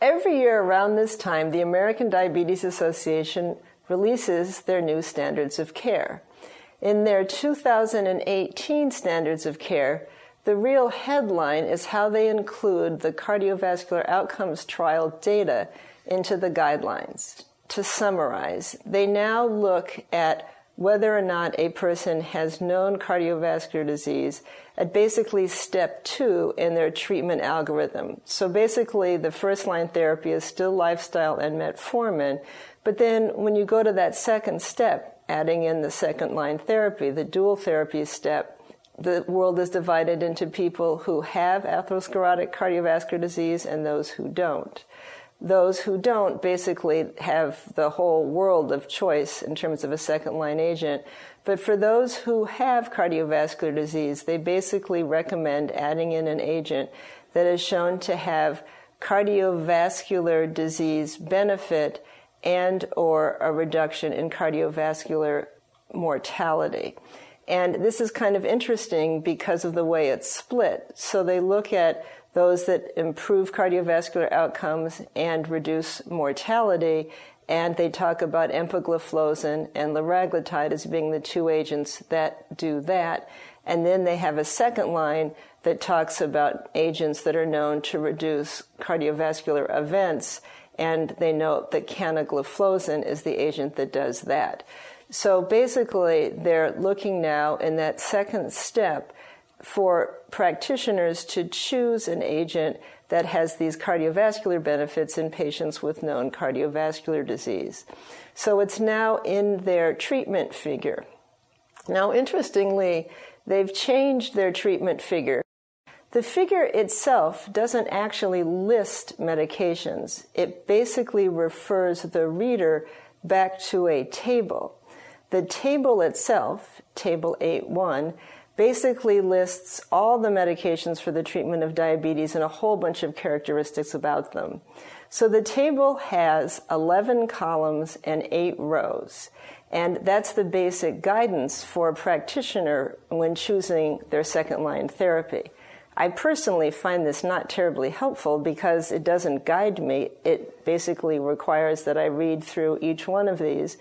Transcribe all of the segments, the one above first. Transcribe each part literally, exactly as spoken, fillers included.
Every year around this time, the American Diabetes Association releases their new standards of care. In their two thousand eighteen standards of care, the real headline is how they include the cardiovascular outcomes trial data into the guidelines. To summarize, they now look at whether or not a person has known cardiovascular disease at basically step two in their treatment algorithm. So basically, the first-line therapy is still lifestyle and metformin, but then when you go to that second step, adding in the second-line therapy, the dual therapy step, the world is divided into people who have atherosclerotic cardiovascular disease and those who don't. Those who don't basically have the whole world of choice in terms of a second-line agent. But for those who have cardiovascular disease, they basically recommend adding in an agent that is shown to have cardiovascular disease benefit and or a reduction in cardiovascular mortality. And this is kind of interesting because of the way it's split. So they look at those that improve cardiovascular outcomes and reduce mortality, and they talk about empagliflozin and liraglutide as being the two agents that do that. And then they have a second line that talks about agents that are known to reduce cardiovascular events, and they note that canagliflozin is the agent that does that. So basically, they're looking now in that second step for practitioners to choose an agent that has these cardiovascular benefits in patients with known cardiovascular disease. So it's now in their treatment figure. Now, interestingly, they've changed their treatment figure. The figure itself doesn't actually list medications. It basically refers the reader back to a table. The table itself, Table eight one, basically lists all the medications for the treatment of diabetes and a whole bunch of characteristics about them. So the table has eleven columns and eight rows, and that's the basic guidance for a practitioner when choosing their second-line therapy. I personally find this not terribly helpful because it doesn't guide me. It basically requires that I read through each one of these.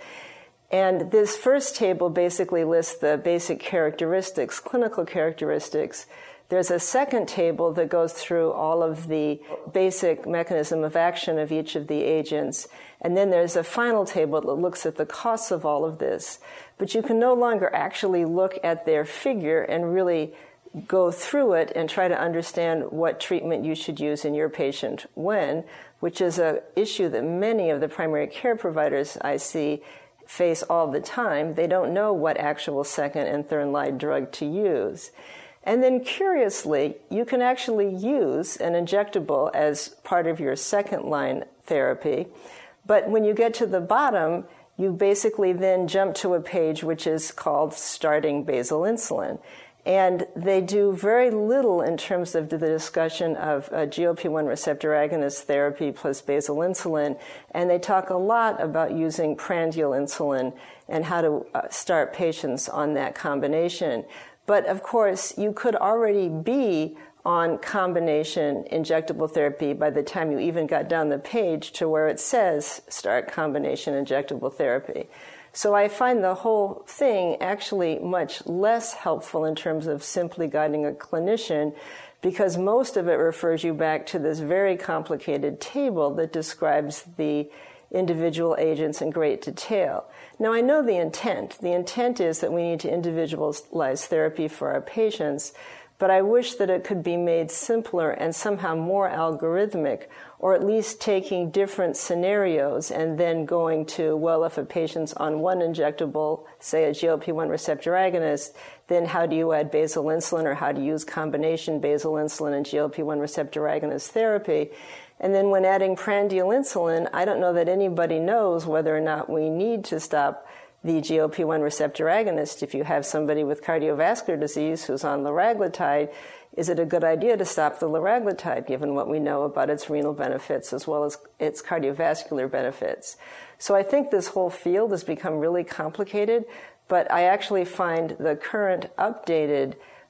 And this first table basically lists the basic characteristics, clinical characteristics. There's a second table that goes through all of the basic mechanism of action of each of the agents. And then there's a final table that looks at the costs of all of this. But you can no longer actually look at their figure and really go through it and try to understand what treatment you should use in your patient when, which is an issue that many of the primary care providers I see face all the time. They don't know what actual second and third line drug to use. And then curiously, you can actually use an injectable as part of your second line therapy. But when you get to the bottom, you basically then jump to a page which is called starting basal insulin. And they do very little in terms of the discussion of a G L P one receptor agonist therapy plus basal insulin. And they talk a lot about using prandial insulin and how to uh, start patients on that combination. But of course, you could already be on combination injectable therapy by the time you even got down the page to where it says start combination injectable therapy. So I find the whole thing actually much less helpful in terms of simply guiding a clinician, because most of it refers you back to this very complicated table that describes the individual agents in great detail. Now, I know the intent. The intent is that we need to individualize therapy for our patients, but I wish that it could be made simpler and somehow more algorithmic, or at least taking different scenarios and then going to, well, if a patient's on one injectable, say a G L P one receptor agonist, then how do you add basal insulin, or how do you use combination basal insulin and G L P one receptor agonist therapy? And then when adding prandial insulin, I don't know that anybody knows whether or not we need to stop the G L P one receptor agonist. If you have somebody with cardiovascular disease who's on liraglutide, is it a good idea to stop the liraglutide, given what we know about its renal benefits as well as its cardiovascular benefits? So I think this whole field has become really complicated, but I actually find the current updated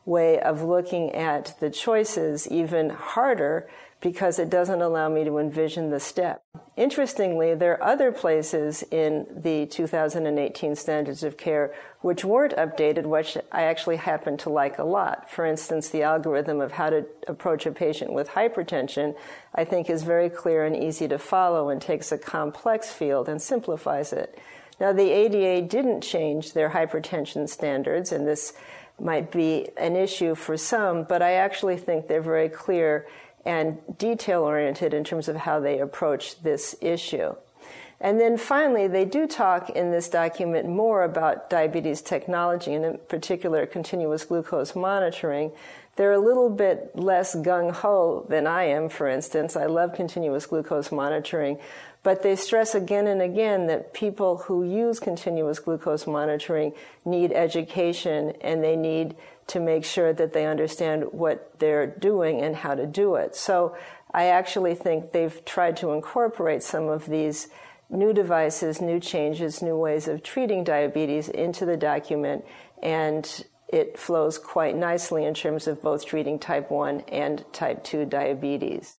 way of looking at the choices even harder because it doesn't allow me to envision the step. Interestingly, there are other places in the two thousand eighteen standards of care which weren't updated, which I actually happen to like a lot. For instance, the algorithm of how to approach a patient with hypertension, I think, is very clear and easy to follow and takes a complex field and simplifies it. Now, the A D A didn't change their hypertension standards, and this might be an issue for some, but I actually think they're very clear and detail-oriented in terms of how they approach this issue. And then finally, they do talk in this document more about diabetes technology, and in particular, continuous glucose monitoring. They're a little bit less gung-ho than I am, for instance. I love continuous glucose monitoring, but they stress again and again that people who use continuous glucose monitoring need education, and they need to make sure that they understand what they're doing and how to do it. So I actually think they've tried to incorporate some of these new devices, new changes, new ways of treating diabetes into the document, and it flows quite nicely in terms of both treating type one and type two diabetes.